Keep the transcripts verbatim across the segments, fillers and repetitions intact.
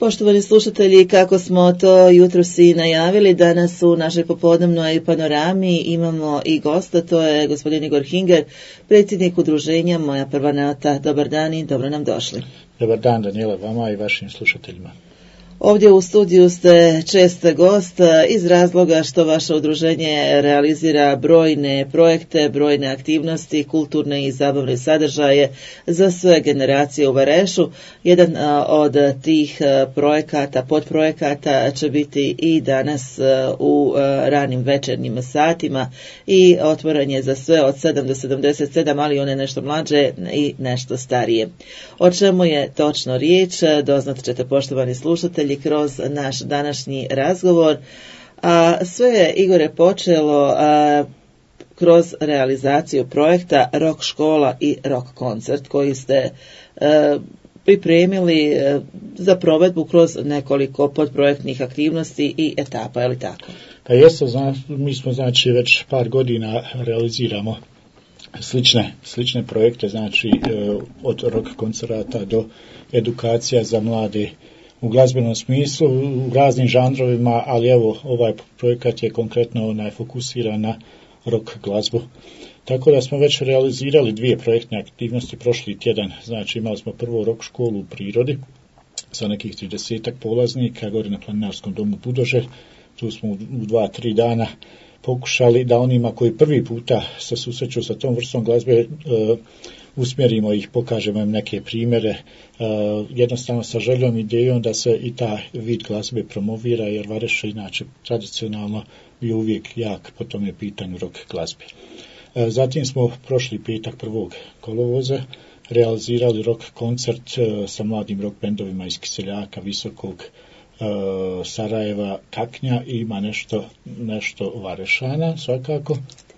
Poštovani slušatelji, kako smo to jutros i najavili, danas u našoj popodnevnoj panorami imamo i gosta, to je gospodin Igor Hinger, predsjednik udruženja Moja prva nota. Dobar dan i dobro nam došli. Dobar dan, Daniela, vama i vašim slušateljima. Ovdje u studiju ste čest gost iz razloga što vaše udruženje realizira brojne projekte, brojne aktivnosti, kulturne i zabavne sadržaje za sve generacije u Varešu. Jedan od tih projekata, podprojekata će biti i danas u ranim večernjim satima i otvoren je za sve od sedam do sedamdeset sedam, ali one nešto mlađe i nešto starije. O čemu je točno riječ, doznat ćete, poštovani slušatelji, kroz naš današnji razgovor. A sve je, Igore, počelo a, kroz realizaciju projekta Rock škola i Rock koncert koji ste a, pripremili a, za provedbu kroz nekoliko podprojektnih aktivnosti i etapa, je li tako? Pa jesu, zna, mi smo znači već par godina realiziramo slične, slične projekte, znači od rock koncerata do edukacija za mlade u glazbenom smislu, u raznim žanrovima, ali evo ovaj projekat je konkretno onaj fokusiran na rock glazbu. Tako da smo već realizirali dvije projektne aktivnosti prošli tjedan. Znači imali smo prvo rock školu u prirodi sa nekih tridesetak polaznika gore na Planinarskom domu Budoželj. Tu smo u dva, tri dana pokušali da onima koji prvi puta se susreću sa tom vrstom glazbe e, usmjerimo ih, pokažemo im neke primjere, e, jednostavno sa željom idejom da se i ta vid glazbe promovira, jer Vareš je inače tradicionalno bio uvijek jak po tome pitanju rock glazbe. E, zatim smo prošli petak prvog kolovoza realizirali rock koncert e, sa mladim rock bendovima iz Kiseljaka, Visokog, Sarajeva, Kaknja i ima nešto, nešto Varešana svakako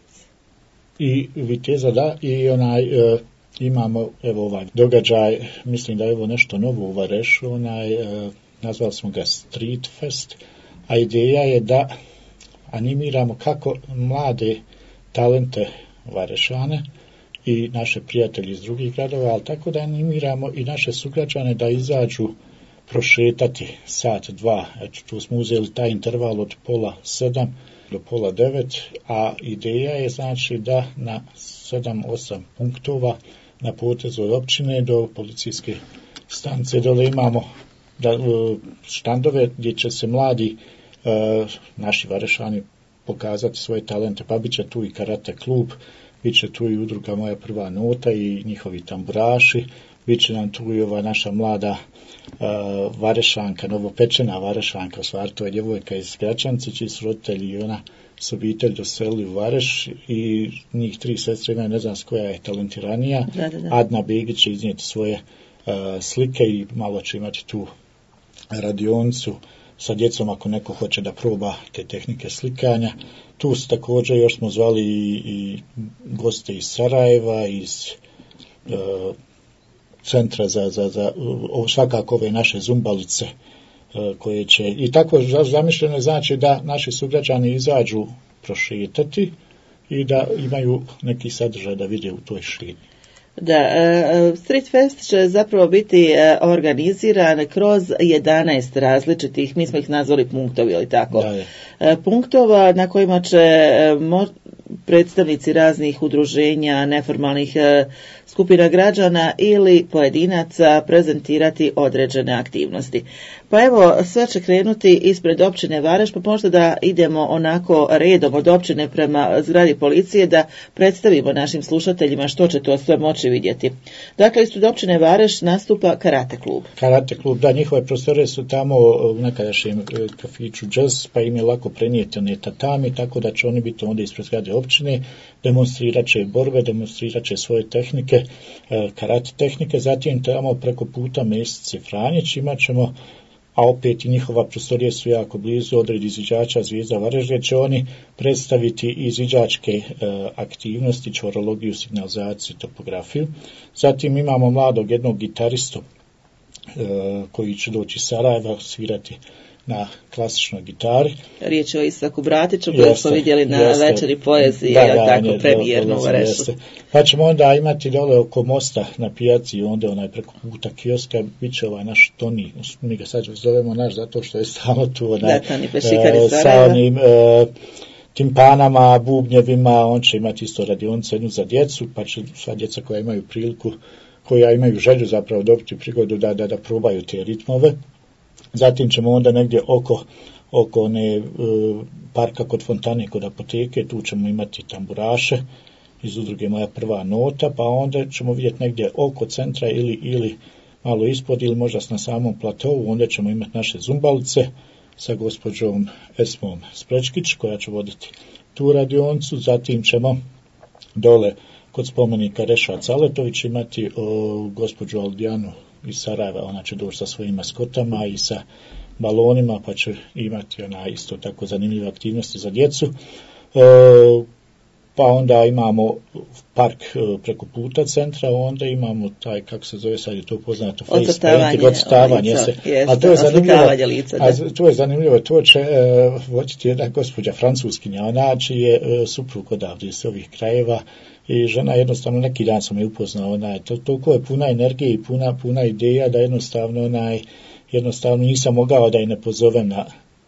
i Viteza, da, i onaj e, imamo evo ovaj događaj, mislim da je ovo nešto novo u Varešu, onaj e, nazvali smo ga Street Fest, a ideja je da animiramo kako mlade talente Varešane i naše prijatelje iz drugih gradova, ali tako da animiramo i naše sugrađane da izađu prošetati sat, dva. Eto, tu smo uzeli taj interval od pola sedam do pola devet, a ideja je znači da na sedam, osam punktova na potezu od općine do policijske stanice dole imamo da, štandove gdje će se mladi e, naši Varešani pokazati svoje talente, pa bit će tu i karate klub, bit će tu i udruga Moja prva nota i njihovi tamburaši, bit će nam tu i ova naša mlada uh, Varešanka, novopečena Varešanka, u stvari to je djevojka iz Gračance, čiji su roditelji i ona s obitelj doselili u Vareš i njih tri sestre imaju, ne znam s koja je talentiranija. Da, da, da. Adna Begić će iznijeti svoje uh, slike i malo će imati tu radionicu sa djecom ako neko hoće da proba te tehnike slikanja. Tu su također još smo zvali i, i goste iz Sarajeva, iz uh, centra za, za, za o, svakako ove naše zumbalice uh, koje će, i tako zamišljeno znači da naši sugrađani izađu prošetati i da imaju neki sadržaj da vide u toj šetnji. Da, Street Fest će zapravo biti organiziran kroz jedanaest različitih, mi smo ih nazvali punktovi, ali tako, da je. punktova na kojima će predstavnici raznih udruženja, neformalnih skupina građana ili pojedinaca prezentirati određene aktivnosti. Pa evo, sve će krenuti ispred općine Vareš, pa možda da idemo onako redom od općine prema zgradi policije da predstavimo našim slušateljima što će to sve moći vidjeti. Dakle, ispred općine Vareš nastupa karate klub. Karate klub, da, njihove prostore su tamo u nekadašnjem kafiću Jazz, pa im je lako prenijeti one tatami, tako da će oni biti onda ispred zgrade općine, demonstrirat će borbe, demonstrirat će svoje tehnike, karate tehnike, zatim tamo preko puta Mesice Franjić imat ćemo, a opet i njihova prostorije su jako blizu, odred izviđača Zvijezda Vareš, gdje će oni predstaviti izviđačke e, aktivnosti, čvorologiju, signalizaciju, topografiju. Zatim imamo mladog jednog gitaristu e, koji će doći iz Sarajeva, svirati na klasičnoj gitari. Riječ je o Isaku Bratiću koji smo vidjeli na jeste, večeri poezije, da, da, tako premijerno u Varešu. Pa ćemo onda imati dole oko mosta na pijaci, onda onaj preko puta kioska, bit će ovaj naš Toni, mi ga sad zovemo naš zato što je stalno tu onaj, e, sa onim e, timpanama, bubnjevima, on će imati isto radionicu jednu za djecu, pa će sva djeca koja imaju priliku, koja imaju želju zapravo dobiti prigodu da, da, da probaju te ritmove. Zatim ćemo onda negdje oko, oko one, e, parka kod fontane, kod apoteke, tu ćemo imati tamburaše iz udruge Moja prva nota, pa onda ćemo vidjeti negdje oko centra ili, ili malo ispod ili možda na samom platovu, onda ćemo imati naše zumbalice sa gospođom Esmom Sprečkić koja će voditi tu radioncu. Zatim ćemo dole kod spomenika Reša Caletović imati o, gospođu Aldijanu iz Sarajeva, ona će doći sa svojim maskotama i sa balonima, pa će imati ona isto tako zanimljive aktivnosti za djecu. E, pa onda imamo park preko puta centra, onda imamo taj, kako se zove, sad je to poznato, face painting, odstavanje se. A to je zanimljivo, lica, a to je zanimljivo, to će e, voditi jedna gospođa francuskinja, ona je e, suprug odavde iz ovih krajeva i žena jednostavno, neki dan sam je upoznao, ona, to, toliko je puna energije i puna, puna ideja da jednostavno, onaj, jednostavno nisam mogao da je ne pozovem na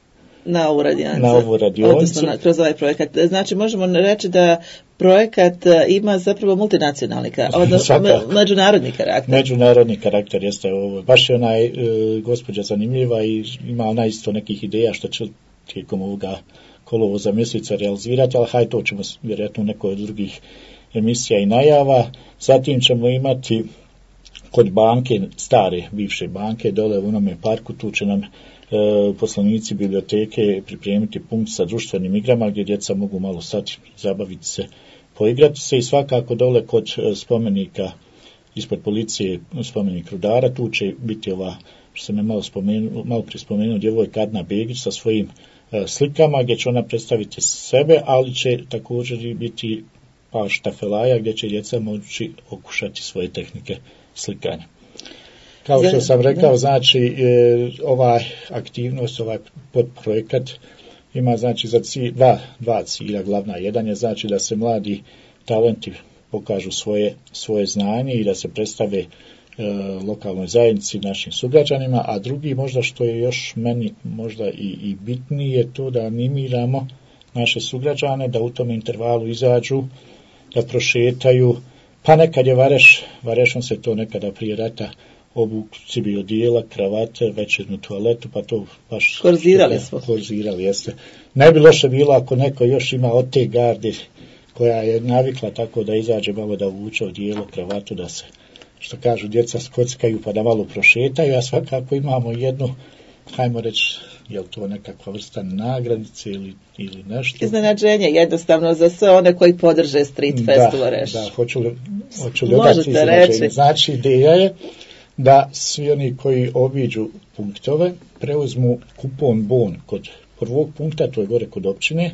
na ovu radionicu. Na ovu radionicu. Odnosno na, kroz ovaj projekat. Znači možemo reći da projekat ima zapravo multinacionalni karakter, odnosno međunarodni karakter. Međunarodni karakter jeste ovo. Baš je ona e, gospođa zanimljiva i ima ona isto nekih ideja što će tijekom ovoga kolovoza mjeseca realizirati, ali haj to ćemo vjerojatno u nekoj od drugih emisija i najava. Zatim ćemo imati kod banke, stare bivše banke, dole u onome parku, tu će nam E, poslanici biblioteke pripremiti punkt sa društvenim igrama gdje djeca mogu malo stati, zabaviti se, poigrati se i svakako dole kod spomenika ispod policije, spomenik Rudara, tu će biti ova, što sam je malo, spomenu, malo prije spomenuo, djevojka Adna Begić sa svojim e, slikama gdje će ona predstaviti sebe, ali će također biti par štafelaja gdje će djeca moći okušati svoje tehnike slikanja. Kao što sam rekao, znači, e, ovaj aktivnost, ovaj podprojekat ima, znači, za cilj, dva, dva cilja glavna. Jedan je, znači, da se mladi talenti pokažu svoje, svoje znanje i da se predstave e, lokalnoj zajednici, našim sugrađanima, a drugi, možda što je još meni možda i, i bitnije, je to da animiramo naše sugrađane, da u tom intervalu izađu, da prošetaju, pa nekad je Vareš, Varešom se to nekada prije rata obuci bi odijela, kravate, večernju toaletu, pa to baš... Korzirali smo. Korzirali, jeste. Ne bi loše bilo ako neko još ima od te garde koja je navikla tako da izađe malo da vuče odijelo, kravatu, da se, što kažu, djeca skockaju pa da malo prošetaju, a svakako imamo jednu, hajmo reći, je li to nekakva vrsta nagradice ili, ili nešto? Iznenađenje, jednostavno za sve one koji podrže Street Fest u Varešu. Da, hoću li, hoću li dodati iznenađenje. Znači, ideja je da svi oni koji obiđu punktove preuzmu kupon bon kod prvog punkta, to je gore kod općine,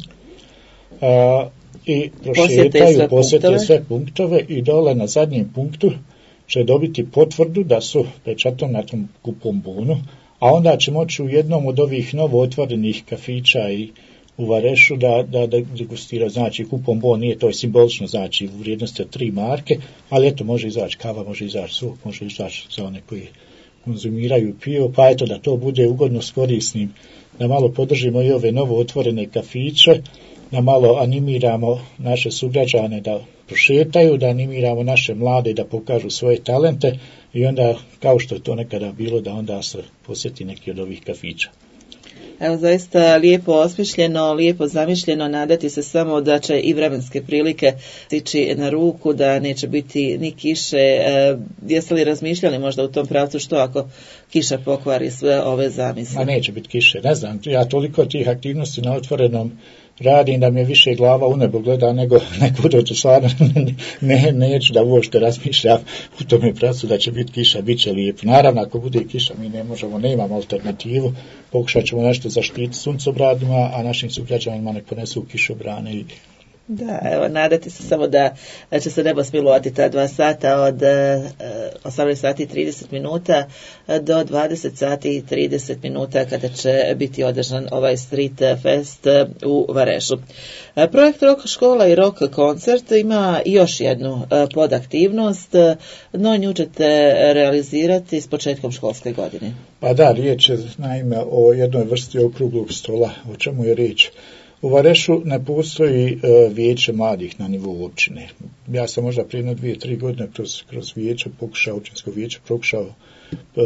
a, i prošetaju, posjete sve punktove i dole na zadnjem punktu će dobiti potvrdu da su pečatom na tom kupon bonu, a onda će moći u jednom od ovih novo otvorenih kafića i u Varešu da, da, da degustira, znači kupon bon nije to je simbolično, znači u vrijednosti od tri marke, ali eto može izaći kava, može izaći sok, može izaći za one koji konzumiraju pivo, pa eto da to bude ugodno s korisnim, da malo podržimo i ove novo otvorene kafiće, da malo animiramo naše sugrađane da prošetaju, da animiramo naše mlade da pokažu svoje talente i onda, kao što je to nekada bilo, da onda se posjeti neki od ovih kafića. Evo, zaista lijepo osmišljeno, lijepo zamišljeno, nadati se samo da će i vremenske prilike stići na ruku, da neće biti ni kiše. E, jeste li razmišljali možda u tom pravcu što ako kiša pokvari sve ove zamisle? Ma neće biti kiše, ne znam, ja toliko tih aktivnosti na otvorenom radim da mi je više glava u nebo gleda nego neko dođe stvarno, ne, neću da uopšte razmišljam u tome pravcu da će biti kiša, bit će lijepo. Naravno, ako bude kiša, mi ne možemo, nemamo alternativu, pokušat ćemo nešto zaštiti suncobradima, a našim sugrađanima ne ponesu kišobrane i Da, evo, nadati se samo da će se nebo smilovati ta dva sata od osamnaest sati i trideset minuta do dvadeset sati i trideset minuta kada će biti održan ovaj Street Fest u Varešu. Projekt Rock škola i rock koncert ima još jednu podaktivnost, no nju ćete realizirati s početkom školske godine. Pa da, riječ je naime o jednoj vrsti okruglog stola, o čemu je riječ. U Varešu ne postoji uh, vijeće mladih na nivou općine. Ja sam možda prije na dvije, tri godine kroz, kroz vijeće pokušao, općinsko vijeće pokušao uh,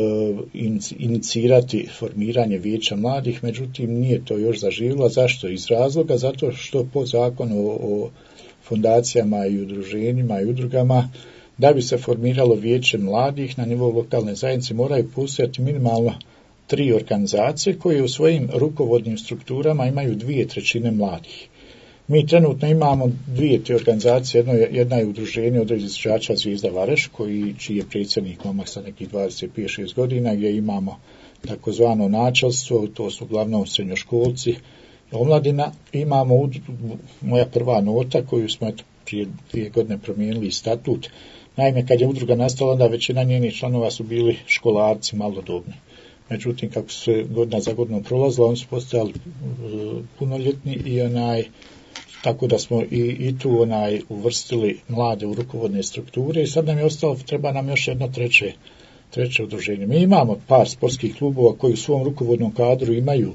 inicirati formiranje vijeća mladih, međutim nije to još zaživjelo. Zašto? Iz razloga, zato što po zakonu o, o fondacijama i udruženjima i udrugama, da bi se formiralo vijeće mladih na nivou lokalne zajednice, moraju postojati minimalno tri organizacije koje u svojim rukovodnim strukturama imaju dvije trećine mladih. Mi trenutno imamo dvije te organizacije, jedno je, jedna je udruženje od izvođača Zvijezda Vareš, koji, čiji je predsjednik momak sa nekih dvadeset pet šest godina, gdje imamo takozvano načelstvo, to su uglavnom srednjoškolci, omladina. Imamo udrugu, moja prva nota, koju smo prije dvije godine promijenili statut. Naime, kad je udruga nastala, onda većina njenih članova su bili školarci malodobni. Međutim, kako se godina za godinom prolazila, oni su postajali uh, punoljetni i onaj, tako da smo i, i tu onaj uvrstili mlade u rukovodne strukture i sad nam je ostalo, treba nam još jedno treće, treće udruženje. Mi imamo par sportskih klubova koji u svom rukovodnom kadru imaju,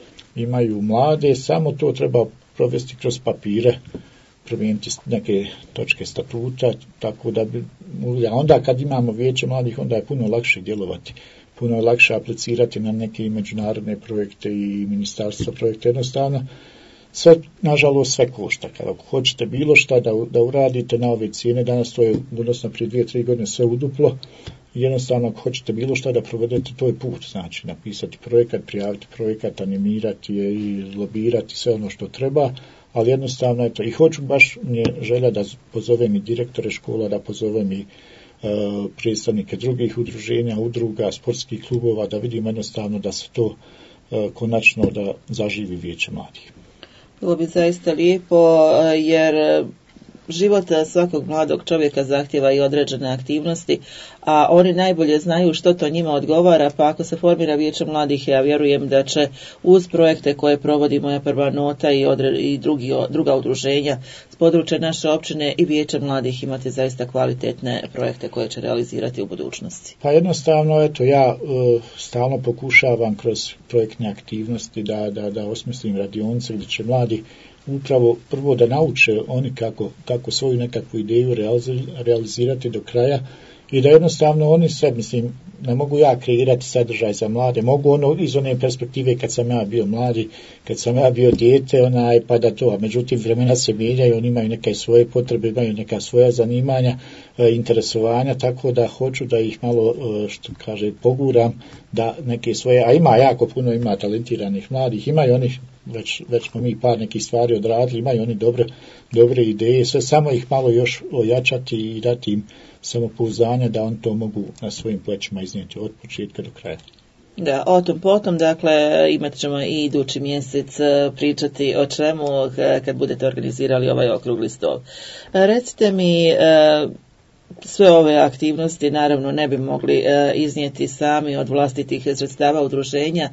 imaju mlade, samo to treba provesti kroz papire, promijeniti neke točke statuta, tako da bi, onda kad imamo vijeće mladih, onda je puno lakše djelovati. Puno je lakše aplicirati na neke međunarodne projekte i ministarstva projekte. Jednostavno, sve, nažalost, sve košta. Kada hoćete bilo šta da, da uradite na ove cijene, danas to je, odnosno prije dvije, tri godine sve uduplo, jednostavno ako hoćete bilo šta da provedete, to je put. Znači, napisati projekat, prijaviti projekat, animirati je i lobirati sve ono što treba, ali jednostavno je to. I hoću baš mě želja da pozovem i direktore škola, da pozovem i predstavnike drugih udruženja, udruga, sportskih klubova, da vidimo jednostavno da se to konačno da zaživi vijeće mladih. Bilo bi zaista lijepo, jer život svakog mladog čovjeka zahtjeva i određene aktivnosti, a oni najbolje znaju što to njima odgovara, pa ako se formira vijeće mladih, ja vjerujem da će uz projekte koje provodi moja prva nota i, odre, i drugi, druga udruženja s područja naše općine i vijeće mladih imati zaista kvalitetne projekte koje će realizirati u budućnosti. Pa jednostavno, eto, ja uh, stalno pokušavam kroz projektne aktivnosti da, da, da osmislim radionice gdje će mladi upravo prvo da nauče oni kako, kako svoju nekakvu ideju realizirati do kraja i da jednostavno oni sve, mislim, ne mogu ja kreirati sadržaj za mlade, mogu ono iz one perspektive kad sam ja bio mladi, kad sam ja bio dijete, onaj, pa da to, a međutim vremena se mijenjaju, oni imaju neke svoje potrebe, imaju neka svoja zanimanja, e, interesovanja, tako da hoću da ih malo, e, što kaže, poguram, da neke svoje, a ima jako puno, ima talentiranih mladih, imaju onih, već, već smo mi par nekih stvari odradili, imaju oni dobre, dobre ideje, sve samo ih malo još ojačati i dati im samopouzdanje da on to mogu na svojim plećima iznijeti od početka do kraja. Da, o tom potom, dakle, imat ćemo i idući mjesec pričati o čemu kad budete organizirali ovaj okrugli stol. Recite mi, sve ove aktivnosti naravno ne bi mogli iznijeti sami od vlastitih sredstava udruženja.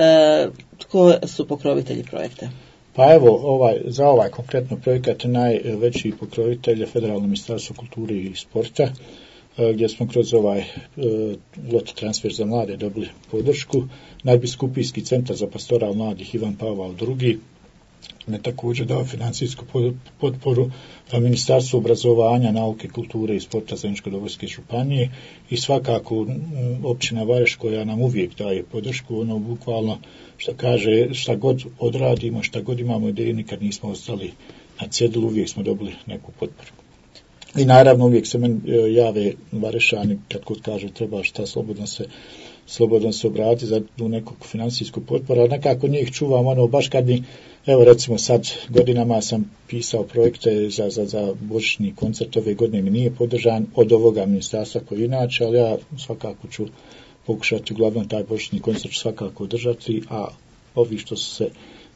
Tko su pokrovitelji projekta? Pa evo, ovaj, za ovaj konkretno projekat najveći pokrovitelj je Federalno ministarstvo kulture i sporta, gdje smo kroz ovaj lot transfer za mlade dobili podršku. Nadbiskupijski centar za pastoral mladih Ivan Pavao drugi me također dao financijsku potporu Ministarstvo obrazovanja, nauke, kulture i sporta Zeničko-Dobojske županije i svakako općina Vareš koja nam uvijek daje podršku, ono bukvalno što kaže, šta god odradimo, šta god imamo ideje, nikad nismo ostali na cjedilu, uvijek smo dobili neku potporu. I naravno uvijek se meni jave Varešani kad kod kaže treba šta slobodno se slobodno se obrati za nekog financijsku potporu, ali nekako njih čuvam ono baš kad mi, evo recimo sad godinama sam pisao projekte za, za, za božićni koncert, ove godine mi nije podržan od ovoga ministarstva koji inače, ali ja svakako ću pokušati uglavnom taj božićni koncert svakako održati, a ovi što su se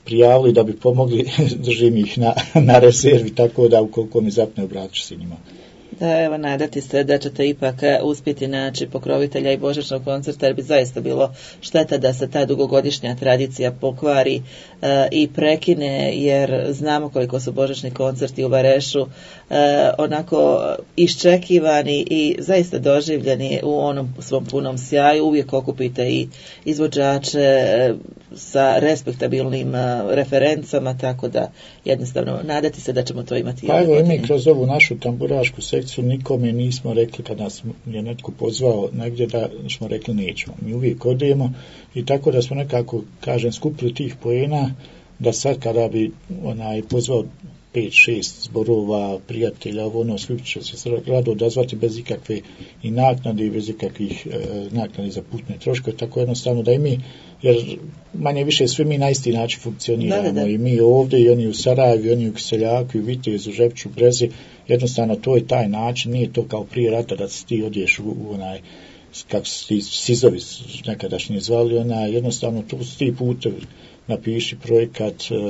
prijavili da bi pomogli, držim ih na, na rezervi, tako da ukoliko mi zapne obratit ću se njima. Da, evo, nadati se da ćete ipak uspjeti naći pokrovitelja i božićnog koncerta, jer bi zaista bilo šteta da se ta dugogodišnja tradicija pokvari e, i prekine, jer znamo koliko su božićni koncerti u Varešu e, onako iščekivani i zaista doživljeni u onom svom punom sjaju. Uvijek okupite i izvođače e, sa respektabilnim e, referencama, tako da jednostavno nadati se da ćemo to imati. Pa evo i mi kroz ovu našu tamburašku sekciju nikome nismo rekli kada nas je netko pozvao negdje da smo rekli nećemo. Mi uvijek odemo i tako da smo nekako, kažem, skupili tih poena da sad kada bi onaj pozvao pet šest zborova, prijatelja, ovo ono, svi će se rado odazvati bez ikakve i naknade i bez ikakvih e, naknade za putne troškove, tako jednostavno da i mi, jer manje više svi mi na isti način funkcioniramo, da, da, da. I mi ovdje, i oni u Sarajevu, i oni u Kiseljaku, i u Vitezu, Žepču, Brezi, jednostavno to je taj način, nije to kao prije rata da se ti odješ u, u onaj, kako se ti sizovi nekadašnji zvali, onaj, jednostavno to su ti putevi. Napiši projekat,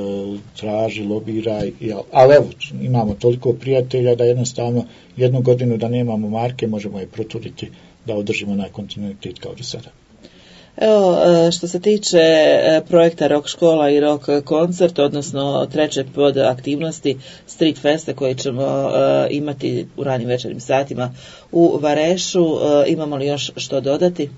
traži, lobiraj, ali evo, imamo toliko prijatelja da jednostavno jednu godinu da nemamo marke možemo je proturiti da održimo na kontinuitet kao do sada. Evo, što se tiče projekta Rock škola i Rock koncert, odnosno treće pod aktivnosti Street Festa koje ćemo imati u ranim večernjim satima u Varešu, imamo li još što dodati?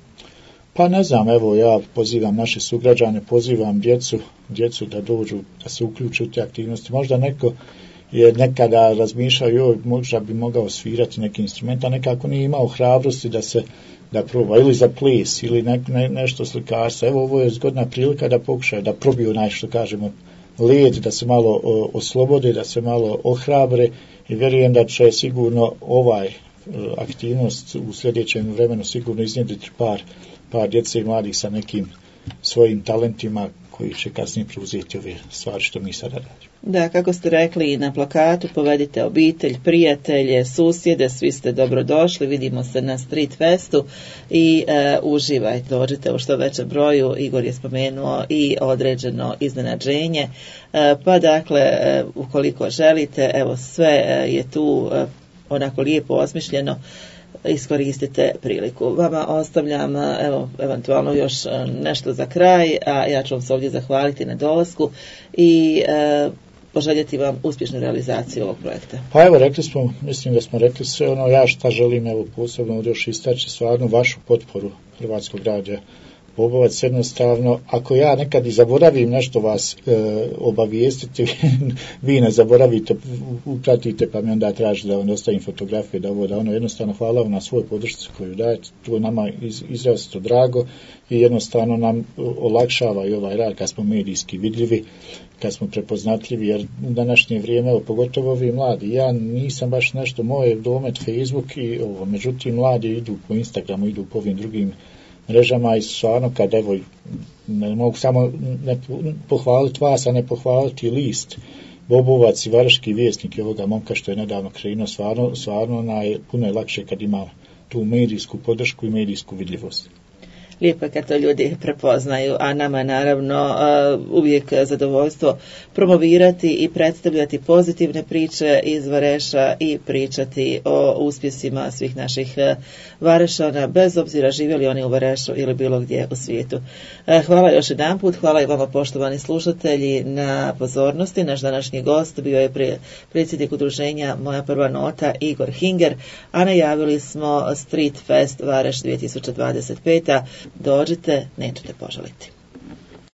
Pa ne znam, evo ja pozivam naše sugrađane, pozivam djecu, djecu da dođu, da se uključu u te aktivnosti. Možda neko je nekada razmišljao, joj, možda bi mogao svirati neki instrument, a nekako nije imao hrabrosti da se da proba, ili za ples, ili ne, ne, nešto slikarstva. Evo, ovo je zgodna prilika da pokušaju, da probiju nešto, kažemo, led, da se malo o, oslobode, da se malo ohrabre i vjerujem da će sigurno ovaj aktivnost u sljedećem vremenu sigurno iznjedriti par par djece i mladih sa nekim svojim talentima koji će kasnije preuzeti ove stvari što mi sada radimo. Da, kako ste rekli na plakatu, povedite obitelj, prijatelje, susjede, svi ste dobrodošli, vidimo se na Street Festu i e, uživajte, dođite u što većem broju. Igor je spomenuo i određeno iznenađenje, e, pa dakle, e, ukoliko želite, evo sve e, je tu e, onako lijepo osmišljeno, iskoristite priliku. Vama ostavljam evo, eventualno još nešto za kraj, a ja ću vam se ovdje zahvaliti na dolasku i e, poželjeti vam uspješnu realizaciju ovog projekta. Pa evo, rekli smo, mislim da smo rekli sve ono, ja šta želim, evo posebno još istaći stvarno vašu potporu Hrvatskog radija Bobovac. Jednostavno, ako ja nekad i zaboravim nešto vas e, obavijestiti, vi ne zaboravite, upratite pa mi onda tražite da vam ostavim fotografije, da ovo, da ono, jednostavno hvala vam na svoj podršci koju dajete, to nama iz, izrazito drago i jednostavno nam olakšava i ovaj rad kad smo medijski vidljivi, kad smo prepoznatljivi, jer u današnje vrijeme, evo, pogotovo ovi mladi, ja nisam baš nešto, moj domet Facebook i ovo, međutim mladi idu po Instagramu, idu po ovim drugim mrežama i stvarno kad evo ne mogu samo ne pohvaliti vas, a ne pohvaliti list Bobovac i Vareški vjesnik i ovoga momka što je nedavno krenuo, stvarno, stvarno naj, puno je lakše kad ima tu medijsku podršku i medijsku vidljivost. Lijepo je kad to ljudi prepoznaju, a nama naravno uvijek zadovoljstvo promovirati i predstavljati pozitivne priče iz Vareša i pričati o uspjesima svih naših Varešana, bez obzira živjeli oni u Varešu ili bilo gdje u svijetu. Hvala još jedan put, hvala i vama poštovani slušatelji na pozornosti. Naš današnji gost bio je predsjednik udruženja Moja prva nota Igor Hinger, a najavili smo Street Fest Vareš dvije tisuće dvadeset pet. Dođite, nećete požaliti.